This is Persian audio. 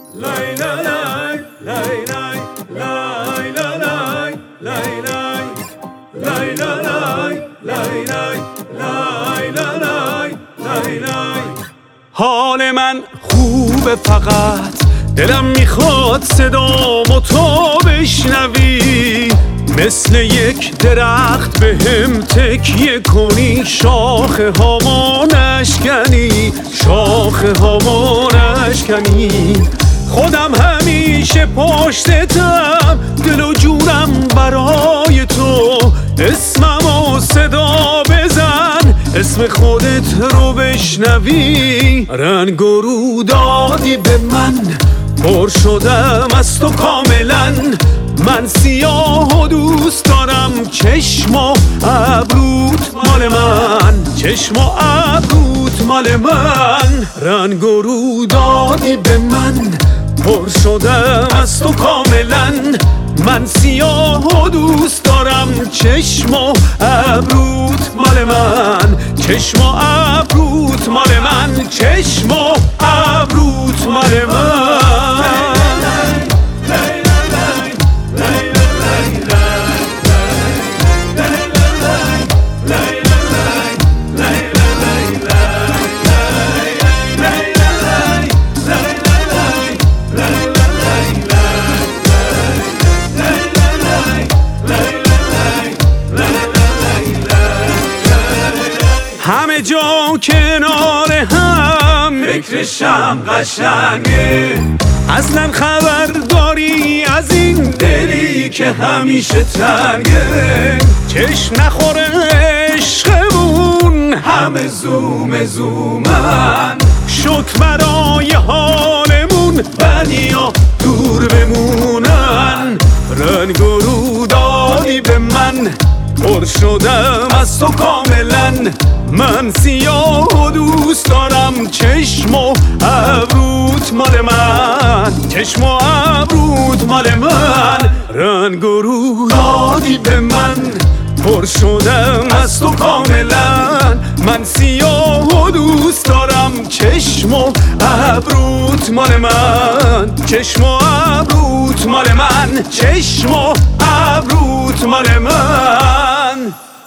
حال من خوبه، فقط دلم میخواد صدامو تو بشنوی، مثل یک درخت به هم تکیه کنی، شاخه هامو نشکنی، شاخه هامو نشکنی. خودم همیشه پشتتم، دل و جونم برای تو، اسممو صدا بزن، اسم خودت رو بشنوی. رنگ و رو دادی به من، پر شدم از تو کاملا. من سیاه و دوست دارم، چشم و ابروت مال من، چشم و ابروت مال من. رنگ و رو دادی به من، پر شدم از تو کاملا. من سیاه و دوست دارم، چشم و ابروت مال من، چشم و ابروت مال من، چشم و ابروت مال من. همه جا کنار هم، فکرشم قشنگه. اصلا خبر داری از این دلی که همیشه تنگه؟ چشم نخوره عشقمون، همه زوم زومن. شکر برای حالمون، بدیا دور بمونن. رنگ و رو دادی به من، پر شدم از تو کاملا. من سیاه و دوست دارم، چشم و ابروت مال من، چشم و ابروت مال من. رنگ و رو دادی به من، پر شدم از تو کاملا. من سیاه و دوست دارم، چشم و ابروت مال من، چشم و ابروت مال من، چشم و ابروت مال من.